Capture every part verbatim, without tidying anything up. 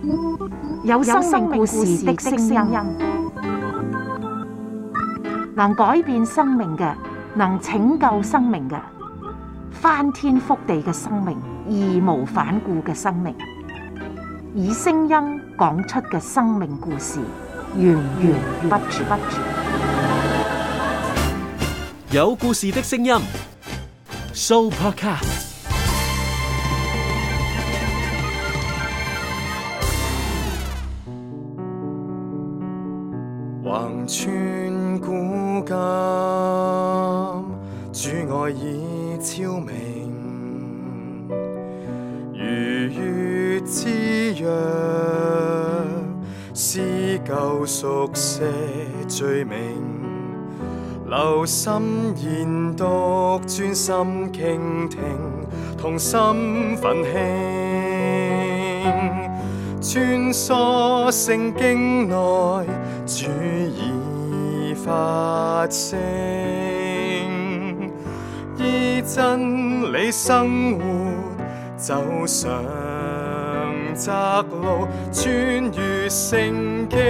有生命故事的聲音，能改變生命嘅，能拯救生命嘅，翻天覆地嘅生命，義無反顧嘅生命，以聲音講出嘅生命故事，源源不絕。 有故事的聲音 ，Sooopodcast。 橫穿古今，主愛已超明，如月之約，撕舊熟寫罪名，留心研讀，專心傾聽，同心奮興，穿梭聖經內，主已發聲，依真理生活，走上窄路，穿越聖經。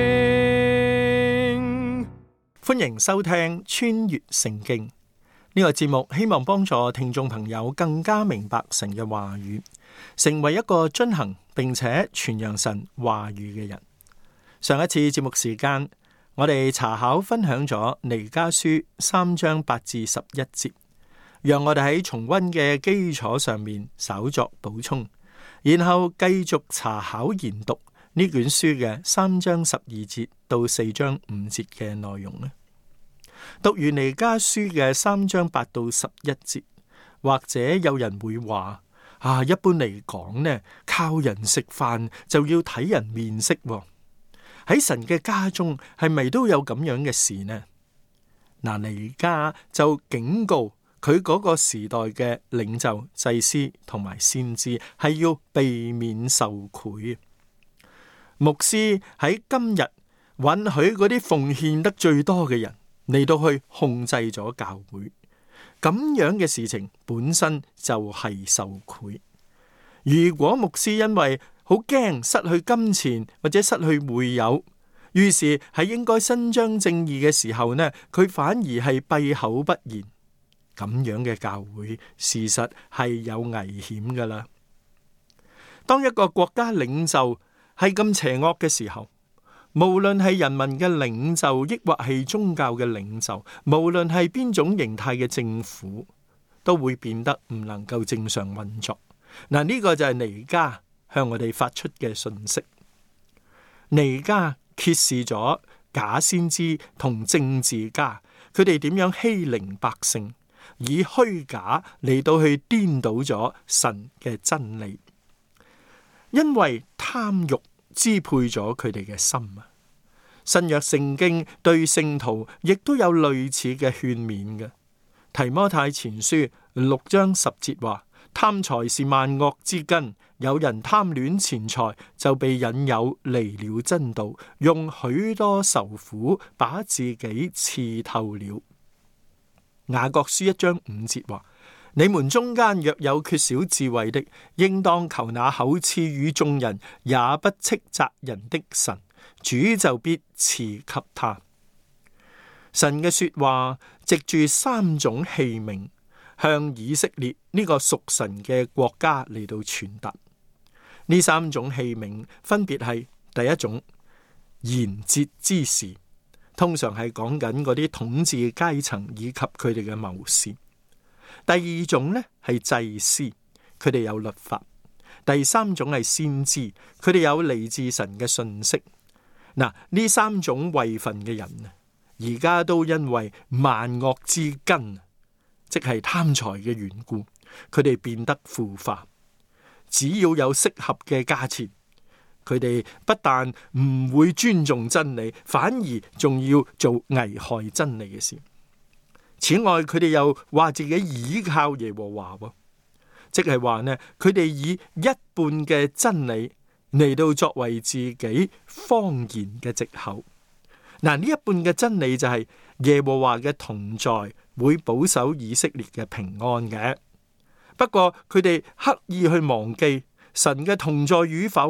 歡迎收聽《穿越聖經》呢個節目，希望幫助聽眾朋友更加明白神嘅話語，成為一個遵行並且傳揚神話語嘅人。上一次節目時間，我哋查考分享咗彌迦書三章八至十一節，讓我哋喺重溫嘅基礎上面稍作補充，然後繼續查考研讀呢卷書嘅三章十二節到四章五節嘅內容咧。讀完彌迦書嘅三章八到十一節，或者有人會話：啊，一般嚟講呢，靠人食飯就要睇人面色喎。喺神嘅家中係咪都有咁樣嘅事呢？嗱，彌迦就警告佢嗰個時代嘅領袖、祭司同埋先知係要避免受賄。牧師喺今日允許嗰啲奉獻得最多嘅人嚟到去控制咗教會，咁樣嘅事情本身就係受賄。如果牧師因為好驚失去金錢或者失去會友，於是喺應該伸張正義嘅時候呢，佢反而係閉口不言。咁樣嘅教會事實係有危險噶啦。當一個國家領袖係咁邪惡嘅時候，無論係人民嘅領袖，抑或係宗教嘅領袖，無論係邊種形態嘅政府，都會變得唔能夠正常運作。嗱，呢個就係彌迦向我哋發出嘅訊息。彌迦揭示咗假先知同政治家，佢哋點樣欺凌百姓，以虛假嚟到去顛倒咗神嘅真理，因為貪欲支配咗佢哋嘅心啊。新約聖經對聖徒亦都有類似嘅勸勉嘅。提摩太前書六章十節話：貪財是萬惡之根，有人貪戀錢財，就被引誘離了真道，用許多愁苦把自己刺透了。雅各書一章五節話：你們中間若有缺少智慧的，應當求那厚賜與眾人，也不斥責人的神，主就必賜給他。神嘅說話藉住三種器皿，向以色列呢個屬神嘅國家嚟到傳達。呢三種器皿分別係：第一種，筵節之時，通常係講緊嗰啲統治階層以及佢哋嘅謀士；第二種呢係祭司，佢哋有律法；第三種係先知，佢哋有嚟自神嘅信息。嗱，呢三種位份嘅人啊，而家都因為萬惡之根，即係貪財嘅緣故，佢哋變得腐化。只要有適合嘅價錢，佢哋不但唔會尊重真理，反而仲要做危害真理嘅事。此外，佢哋又話自己倚靠耶和華，即係話呢，佢哋以一半嘅真理嚟到作為自己謊言嘅藉口。嗱，呢一半嘅真理就係耶和華嘅同在會保守以色列嘅平安嘅。不過佢哋刻意去忘記神嘅同在與否呢，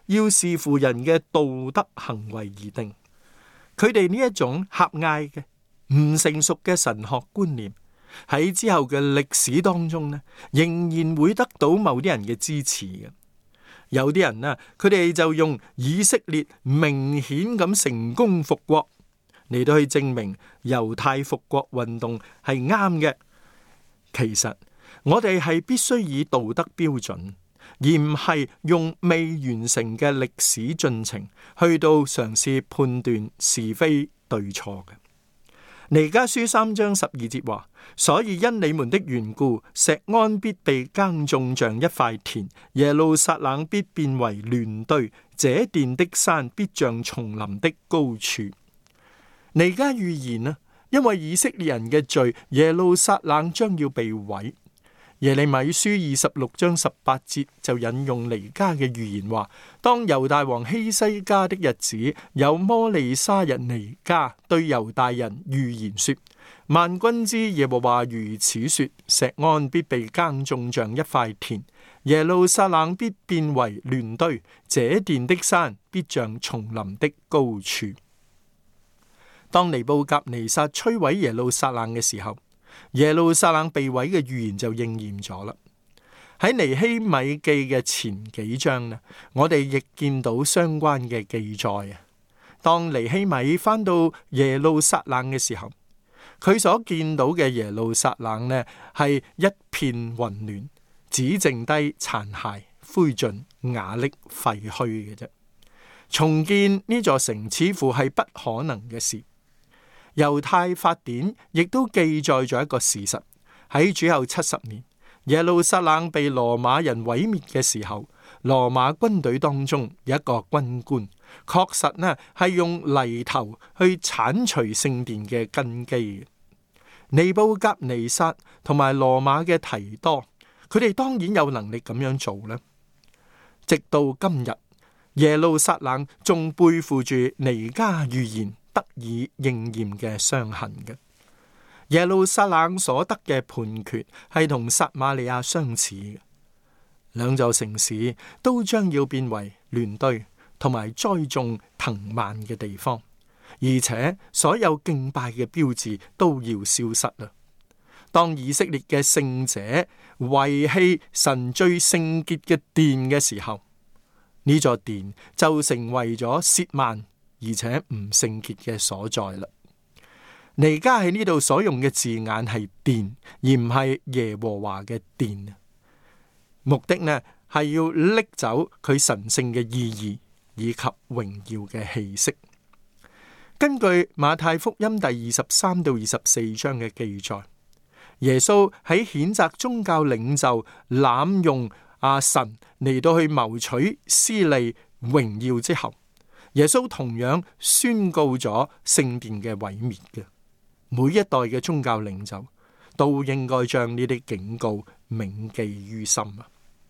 要視乎人嘅道德行為而定。佢哋呢一種狹隘嘅、唔成熟嘅神學觀念，喺之後嘅歷史當中呢，仍然會得到某啲人嘅支持嘅。有啲人呢，佢哋就用以色列明顯咁成功復國嚟到去證明猶太復國運動係啱嘅。其實我哋係必須以道德標準，而唔係用未完成嘅歷史進程去到嘗試判斷是非對錯嘅。彌迦書三章十二節話：所以因你們的緣故，錫安必被耕種像一塊田，耶路撒冷必變為亂堆，這殿的山必像叢林的高處。彌迦預言啊，因為以色列人嘅罪，耶路撒冷將要被毀。耶利米書二十六章十八節就引用彌迦嘅預言話：當猶大王希西家的日子，有摩利沙人彌迦對猶大人預言說：萬軍之耶和華如此說，錫安必被耕種像一塊田，耶路撒冷必變為亂堆，這殿的山必像叢林的高處。當尼布甲尼撒摧毀耶路撒冷嘅時候，耶路撒冷被毀嘅預言就應驗咗啦。喺尼希米記嘅前幾章呢，我哋亦見到相關嘅記載啊。當尼希米返到耶路撒冷嘅時候，佢所見到嘅耶路撒冷呢，係一片混亂，只剩低殘骸、灰燼、瓦礫、廢墟嘅啫。重建呢座城似乎係不可能嘅事。猶太法典亦都記載咗一個事實：喺主後七十年，耶路撒冷被羅馬人毀滅嘅時候，羅馬軍隊當中有一個軍官，確實呢係用犁頭去鏟除聖殿嘅根基。尼布甲尼撒同埋羅馬嘅提多，佢哋當然有能力咁樣做啦。直到今日，耶路撒冷仲背負住彌迦預言得以應驗嘅傷痕嘅。耶路撒冷所得嘅判決係同撒瑪利亞相似嘅，兩座城市都將要變為亂堆同埋栽種藤蔓嘅地方，而且所有敬拜嘅標誌都要消失啦。當以色列嘅聖者遺棄神最聖潔嘅殿嘅時候，呢座殿就成為咗褻慢而且唔聖潔嘅所在啦。彌迦喺呢度所用嘅字眼係殿，而唔係耶和華嘅殿。目的呢係要拎走佢神聖嘅意義以及榮耀嘅氣息。根據馬太福音第二十三到二十四章嘅記載，耶穌喺譴責宗教領袖濫用阿神嚟到去謀取私利榮耀之後，耶穌同樣宣告咗聖殿嘅毀滅嘅。每一代嘅宗教領袖都應該將呢啲警告銘記於心啊！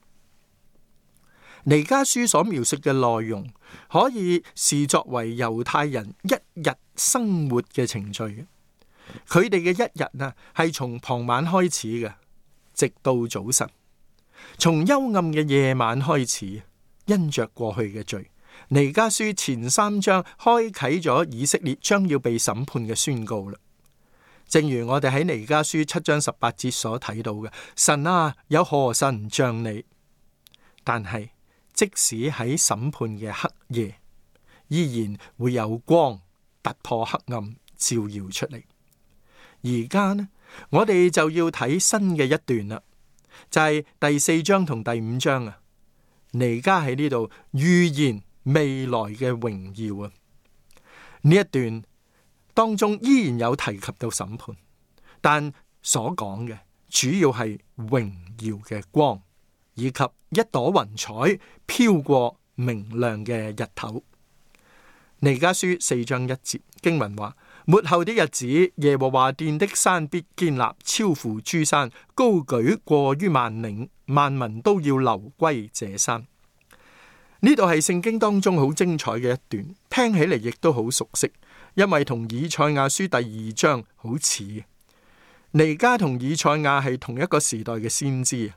彌迦書所描述嘅內容可以視作為猶太人一日生活嘅程序嘅。佢哋嘅一日啊，係從傍晚開始嘅，直到早晨。從幽暗嘅夜晚開始，因着過去嘅罪，彌迦書前三章開啟咗以色列將要被審判嘅宣告啦。正如我哋喺彌迦書七章十八節所睇到嘅，神啊，有何神像你？但係即使喺審判嘅黑夜，依然會有光突破黑暗，照耀出嚟。而家呢，我哋就要睇新嘅一段啦，就係、是、第四章同第五章啊。彌迦喺呢度預言未來嘅榮耀啊。呢一段當中依然有提及到審判，但所講嘅主要係榮耀嘅光，以及一朵雲彩飄過明亮嘅日頭。彌迦書四章一節經文話：末後的日子，耶和華殿的山必堅立，超乎諸山，高舉過於萬嶺，萬民都要流歸這山。呢度係聖經當中好精彩嘅一段，聽起嚟亦都好熟悉，因為同以賽亞書第二章好似。彌迦同以賽亞係同一個時代嘅先知，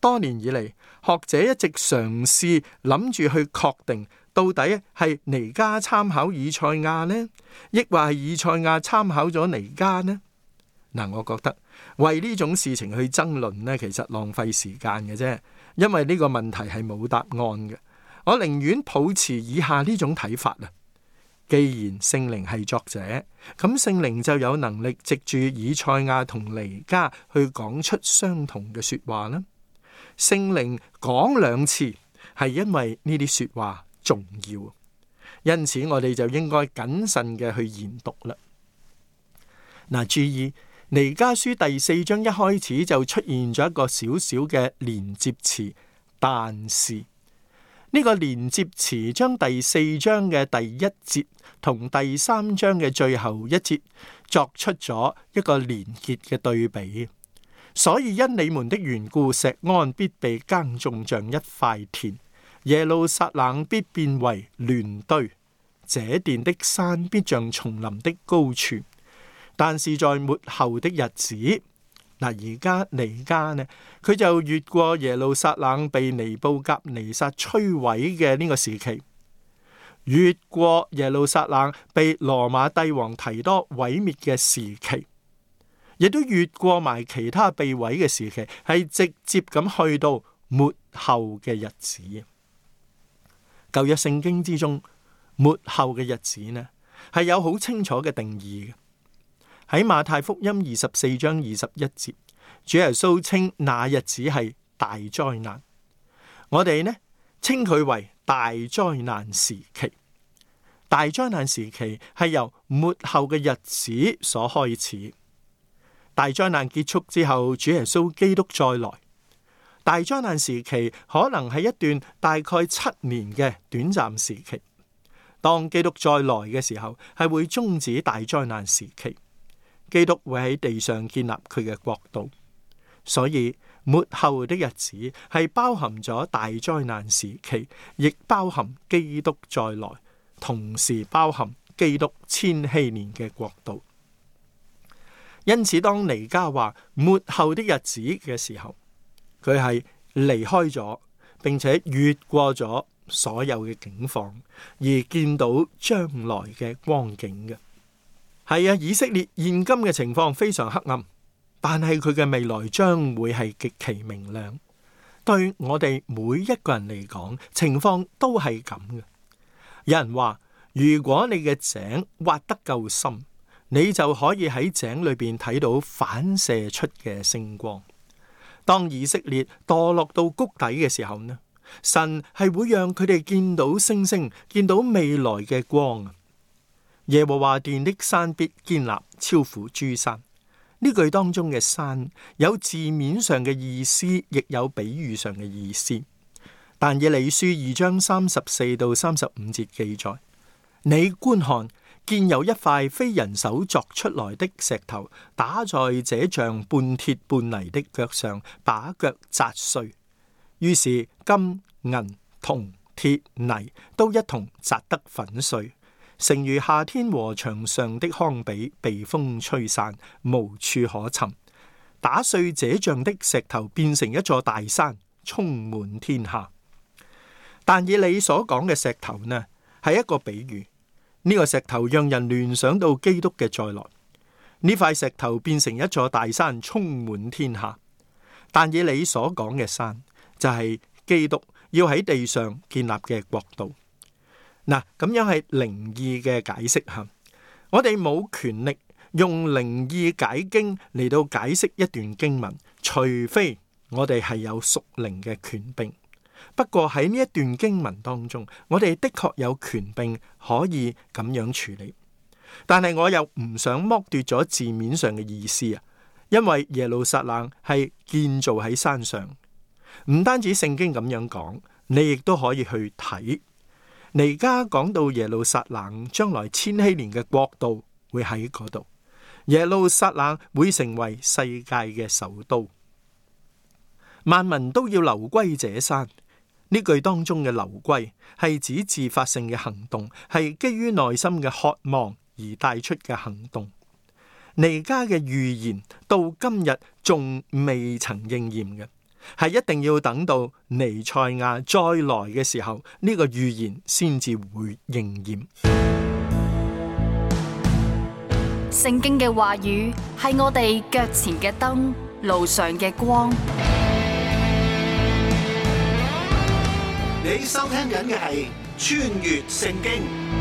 多年以嚟，學者一直嘗試諗住去確定到底係彌迦參考以賽亞呢，抑或係以賽亞參考咗彌迦呢？嗱，我覺得為呢種事情去爭論呢，其實浪費時間嘅啫，因為呢個問題係冇答案嘅。我寧願抱持以下呢種睇法啊。既然聖靈係作者，咁聖靈就有能力藉住以賽亞同彌迦去講出相同嘅說話啦。聖靈講兩次，係因為呢啲說話重要，因此我哋就應該謹慎嘅去研讀啦。嗱，注意彌迦書第四章一開始就出現咗一個小小嘅連接詞，但是。呢個連接詞將第四章嘅第一節同第三章嘅最後一節作出咗一個連結嘅對比，所以因你們的緣故，錫安必被耕種像一塊田，耶路撒冷必變為亂堆，這殿的山必像叢林的高處。但是在末後的日子。嗱，而家彌迦呢，佢就越過耶路撒冷被尼布甲尼撒摧毀嘅呢個時期，越過耶路撒冷被羅馬帝王提多毀滅嘅時期，亦都越過埋其他被毀嘅時期，係直接咁去到末後嘅日子。舊約聖經之中，末後嘅日子呢，係有好清楚嘅定義嘅。喺馬太福音二十四章二十一節，主耶穌稱那日子係大災難，我哋呢稱佢為大災難時期。大災難時期係由末後嘅日子所開始。大災難結束之後，主耶穌基督再來。大災難時期可能係一段大概七年嘅短暫時期。當基督再來嘅時候，係會終止大災難時期。基督會喺地上建立佢嘅國度，所以末後的日子係包含咗大災難時期，亦包含基督再來，同時包含基督千禧年嘅國度。因此，當彌迦話末後的日子嘅時候，佢係離開咗，並且越過咗所有嘅境況，而見到將來嘅光景嘅。係啊，以色列現今嘅情況非常黑暗，但係佢嘅未來將會係極其明亮。對我哋每一個人嚟講，情況都係咁嘅。有人話，如果你嘅井挖得夠深，你就可以喺井裏邊睇到反射出嘅星光。當以色列墮落到谷底嘅時候呢，神係會讓佢哋見到星星，見到未來嘅光。耶和華殿的山必堅立，超乎諸山。呢句當中嘅山有字面上嘅意思，亦有比喻上嘅意思。但以理書二章三十四到三十五節記載：你觀看，見有一塊非人手鑿出來的石頭，打在這像半鐵半泥的腳上，把腳砸碎。於是金銀銅鐵泥都一同砸得粉碎。誠如夏天禾場上的糠秕，被風吹散，無處可尋。打碎這像的石頭，變成一座大山，充滿天下。但以理所講嘅石頭呢，係一個比喻。呢、這個石頭讓人聯想到基督嘅再來。呢塊石頭變成一座大山，充滿天下。但以理所講嘅山，就係基督要喺地上建立嘅國度。嗱，咁樣係靈意嘅解釋吓，我哋冇權力用靈意解經嚟到解釋一段經文，除非我哋係有屬靈嘅權柄。不過喺呢一段經文當中，我哋的確有權柄可以咁樣處理。但係我又唔想剝奪咗字面上嘅意思啊，因為耶路撒冷係建造喺山上，唔單止聖經咁樣講，你亦都可以去睇。彌迦講到耶路撒冷將來千禧年嘅國度會喺嗰度，耶路撒冷會成為世界嘅首都，萬民都要流歸這山。呢句當中嘅流歸係指自發性嘅行動，係基於內心嘅渴望而帶出嘅行動。彌迦嘅預言到今日仲未曾應驗嘅， 係一定要等到彌賽亞再來嘅時候，呢個預言先至會應驗。 聖經嘅話語係我哋腳前嘅燈，路上嘅光。 你收聽緊嘅係穿越聖經。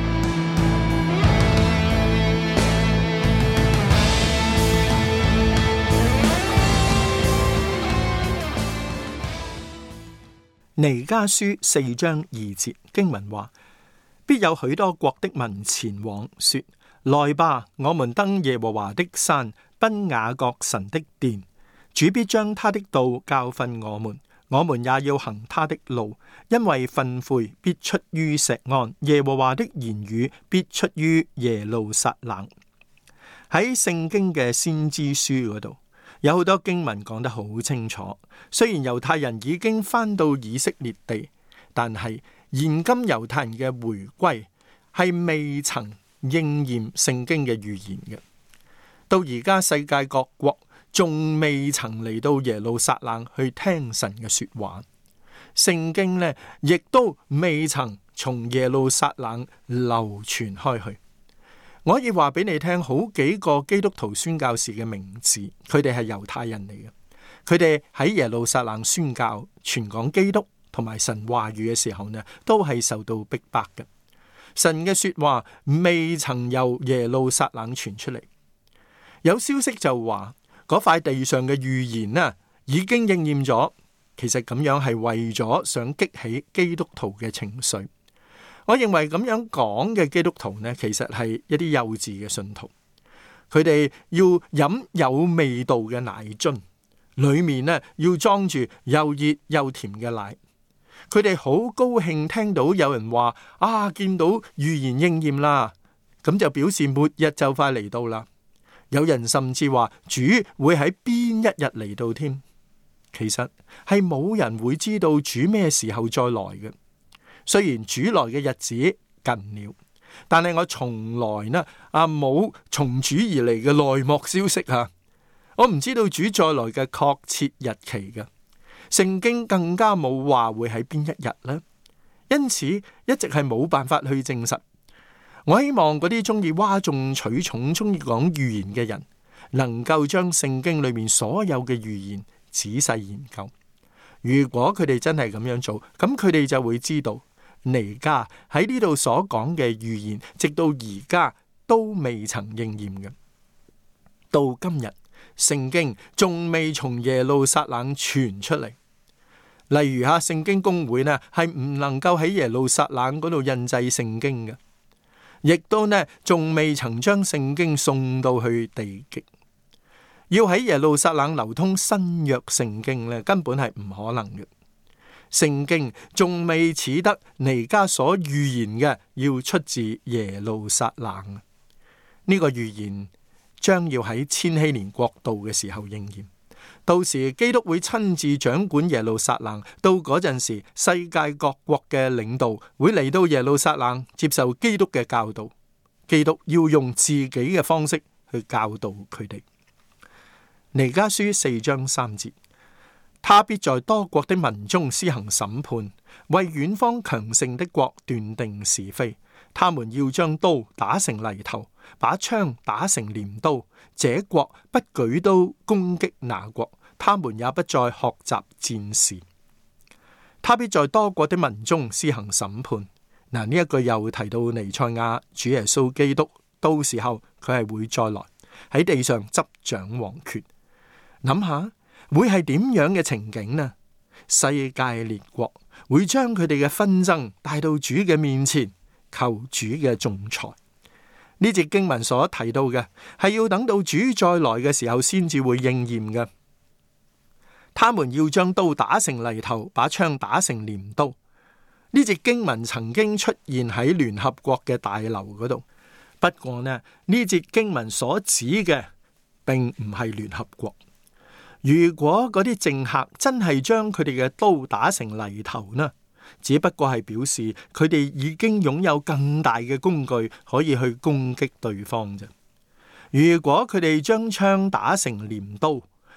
彌迦書四章二節經文話：必有許多國的民前往，說：來吧，我們登耶和華的山，奔雅各神的殿。主必將他的道教訓我們。我們也要行他的路，因為訓誨必出於錫安，耶和華的言語必出於耶路撒冷。喺聖經嘅先知書嗰度，有好多經文講得好清楚。雖然猶太人已經翻到以色列地，但係現今猶太人嘅回歸係未曾應驗聖經嘅預言嘅。到而家世界各國仲未曾嚟到耶路撒冷去聽神嘅說話，聖經呢亦都未曾從耶路撒冷流傳開去。我可以話俾你聽，好幾個基督徒宣教士嘅名字，佢哋係猶太人嚟嘅，佢哋喺耶路撒冷宣教、傳講基督同埋神話語嘅時候呢，都係受到逼迫嘅。神嘅說話未曾由耶路撒冷傳出嚟，有消息就話，嗰塊地上嘅預言呢，已經應驗咗。其實咁樣係為咗想激起基督徒嘅情緒。我認為咁樣講嘅基督徒呢，其實係一啲幼稚嘅信徒。佢哋要飲有味道嘅奶樽，裏面呢要裝住又熱又甜嘅奶。佢哋好高興聽到有人話啊，見到預言應驗啦，咁就表示末日就快嚟到啦。有人甚至話主會喺邊一日嚟到添，其實係冇人會知道主咩時候再來嘅。雖然主來嘅日子近了，但係我從來呢啊冇從主而嚟嘅內幕消息啊，我唔知道主再來嘅確切日期嘅。聖經更加冇話會喺邊一日呢，因此一直係冇辦法去證實。我希望嗰啲中意嘩眾取寵、中意講預言嘅人，能夠將聖經裏面所有嘅預言仔細研究。如果佢哋真係咁樣做，咁佢哋就會知道彌迦喺呢度所講嘅預言，直到而家都未曾應驗嘅。到今日，聖經仲未從耶路撒冷傳出嚟。例如吓，聖經公會呢係唔能夠喺耶路撒冷嗰度印製聖經嘅。亦都呢，仲未曾將聖經送到去地極。要喺耶路撒冷流通新約聖經呢，根本係唔可能嘅。聖經仲未似得彌迦所預言嘅，要出自耶路撒冷。呢個預言將要喺千禧年國度嘅時候應驗。到時基督會親自掌管耶路撒冷，到嗰陣時，世界各國嘅領導會嚟到耶路撒冷接受基督嘅教導。基督要用自己嘅方式去教導佢哋。彌迦書四章三節，他必在多國的民中施行審判，為遠方強盛的國斷定是非。他們要將刀打成犁頭，把槍打成鐮刀。這國不舉刀攻擊那國，他們也不再學習戰事。他必在多國的民中施行審判。嗱，呢一句又提到彌賽亞主耶穌基督，到時候佢係會再來喺地上執掌王權。諗下會係點樣嘅情景呢？世界列國會將佢哋嘅紛爭帶到主嘅面前，求主嘅仲裁。呢節經文所提到嘅係要等到主再來嘅時候先至會應驗嘅。他們要將刀打成犁頭，把槍打成鐮刀。呢節經文曾經出現喺聯合國嘅大樓嗰度，不過呢，呢節經文所指嘅並唔係聯合國。如果嗰啲政客真係將佢哋嘅刀打成犁頭呢，只不過係表示佢哋已經擁有更大嘅工具可以去攻擊對方啫。如果佢哋將槍打成鐮刀，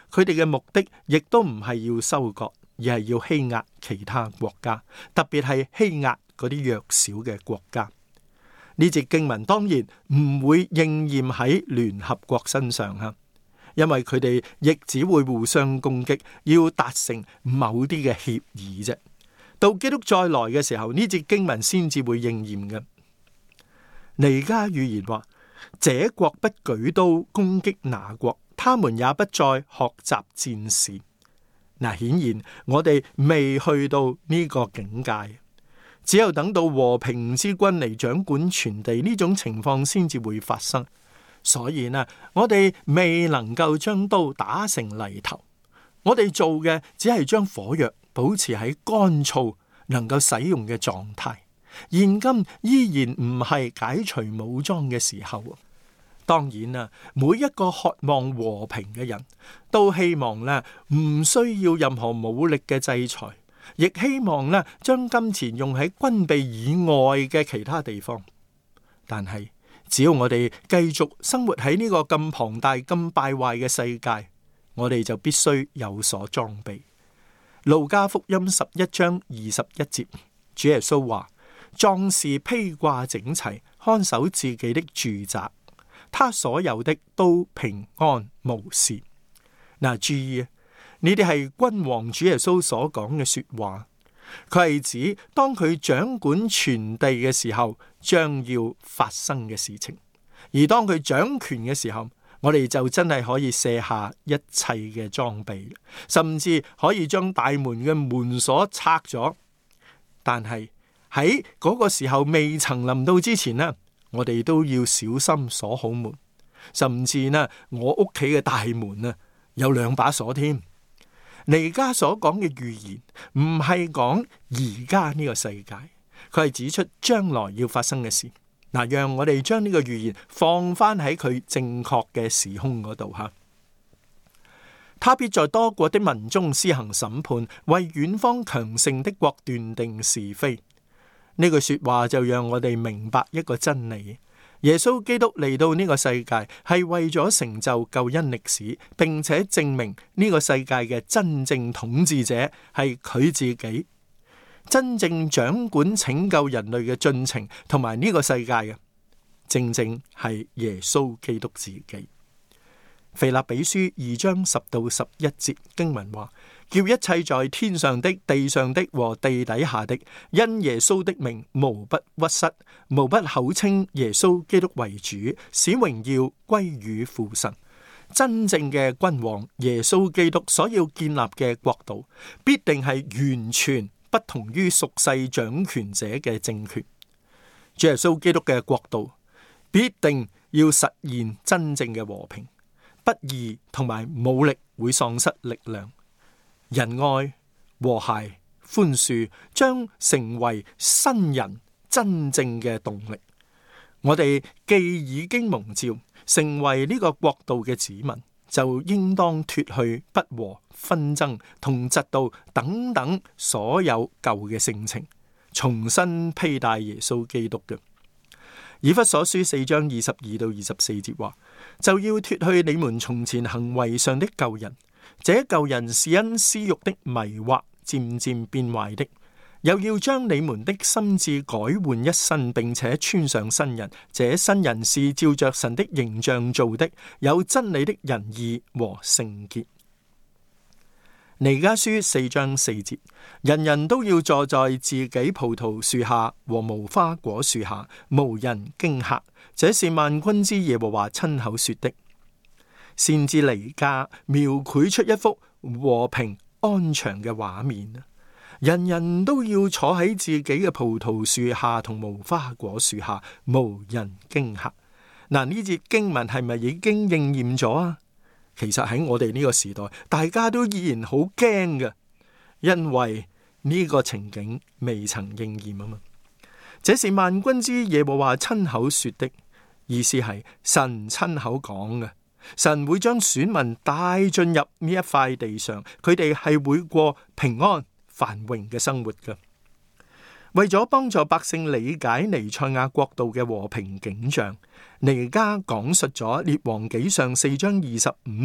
佢哋嘅目的亦都唔係要收割，而係要欺壓其他國家，特別係欺壓嗰啲弱小嘅國家。呢節經文當然唔會應驗喺聯合國身上吓，因為佢哋亦只會互相攻擊，要達成某啲嘅協議啫。到基督再來嘅時候，呢節經文先至會應驗嘅。彌迦預言話：這國不舉刀攻擊那國，他們也不再學習戰事。嗱，顯然我哋未去到呢個境界。只有等到和平之君嚟掌管全地，呢種情況先至會發生。所以呢，我哋未能夠將刀打成泥頭，我哋做嘅只係將火藥保持喺乾燥能夠使用嘅狀態。現今依然唔係解除武裝嘅時候。當然啦，每一個渴望和平嘅人都希望呢，唔需要任何武力嘅制裁。亦希望咧，將金錢用喺軍備以外嘅其他地方。但係只要我哋繼續生活喺呢個咁龐大、咁敗壞嘅世界，我哋就必須有所裝備。路加福音十一章二十一節，主耶穌話：壯士披掛整齊，看守自己的住宅，他所有的都平安無事。嗱，注意啊！呢啲係君王主耶穌所講嘅說話，佢係指當佢掌管全地嘅時候將要發生嘅事情。而當佢掌權嘅時候，我哋就真係可以卸下一切嘅裝備，甚至可以將大門嘅門鎖拆咗。但係喺嗰個時候未曾臨到之前呢，我哋都要小心鎖好門，甚至呢，我屋企嘅大門啊有兩把鎖添。彌迦所講嘅預言唔係講而家呢個世界，佢係指出將來要發生嘅事。嗱，讓我哋將呢個預言放翻喺佢正確嘅時空嗰度吓。他必在多國的民中施行審判，為遠方強盛的國斷定是非。呢句說話就讓我哋明白一個真理。耶穌基督嚟到呢個世界係為咗成就救恩歷史，並且證明呢個世界嘅真正統治者係佢自己，真正掌管拯救人類嘅進程同埋呢個世界嘅，正正係耶穌基督自己。腓立比書二章十到十一節經文話：叫一切在天上的、地上的和地底下的，因耶穌的名，無不屈膝，無不口稱耶穌基督為主，使榮耀歸於父神。真正嘅君王耶穌基督所要建立嘅國度，必定係完全不同於屬世掌權者嘅政權。主耶穌基督嘅國度必定要實現真正嘅和平。不義同埋武力會喪失力量，仁愛、和諧、寬恕將成為新人真正嘅動力。我哋既已經蒙召成為呢個國度嘅子民，就應當脫去不和、紛爭同嫉妒等等所有舊嘅性情，重新披戴耶穌基督嘅。以弗所書四章二十二到二十四節話：就要脫去你們從前行為上的舊人，這舊人是因私欲的迷惑漸漸變壞的；又要將你們的心志改換一新，並且穿上新人。這新人是照着神的形象造的，有真理的仁義和聖潔。彌迦書四章四節：人人都要坐在自己葡萄樹下和無花果樹下，無人驚嚇。這是萬軍之耶和華親口說的。先知彌迦描繪出一幅和平安詳嘅畫面。人人都要坐喺自己嘅葡萄樹下同無花果樹下，無人驚嚇。嗱，呢節經文係咪已經應驗咗啊？其實喺我哋呢個時代，大家都依然好驚嘅，因為呢個情景未曾應驗啊嘛。這是萬軍之耶和華親口說的，意思係神親口講嘅。神會將選民帶進入呢一塊地上，佢哋係會過平安繁榮嘅生活嘅。為咗幫助百姓理解彌賽亞國度嘅和平景象，彌迦講述咗列王紀上四章二十五節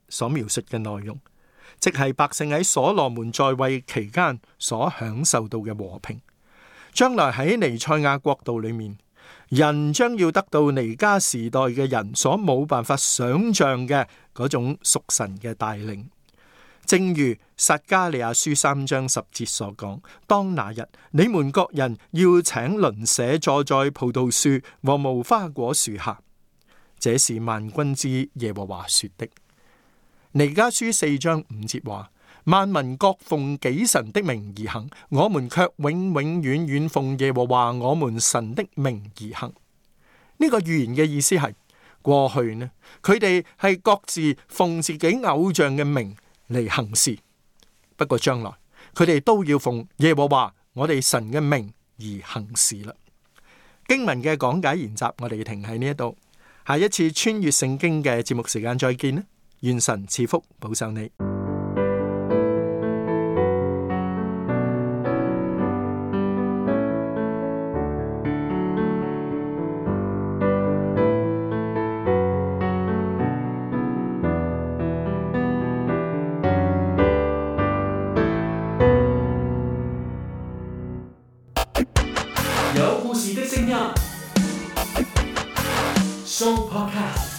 所描述嘅內容，即係百姓喺所羅門在位期間所享受到嘅和平。將來喺彌賽亞國度裏面，人將要得到彌迦時代嘅人所冇辦法想象嘅嗰種屬神嘅帶領。正如撒迦利亞書三章十節所講，當那日，你們各人要請鄰舍坐在葡萄樹和無花果樹下。這是萬軍之耶和華說的。彌迦書四章五節話，萬民各奉己神的名而行，我們卻永永遠遠奉耶和華我們神的名而行。呢個預言嘅意思係，過去呢，佢哋係各自奉自己偶像嘅名嚟行事，不過將來佢哋都要奉耶和華我哋神嘅名而行事啦。經文嘅講解研習，我哋停喺呢一度，下一次穿越聖經嘅節目時間再見啦！願神賜福保守你。 有故事的聲音，Show Podcast。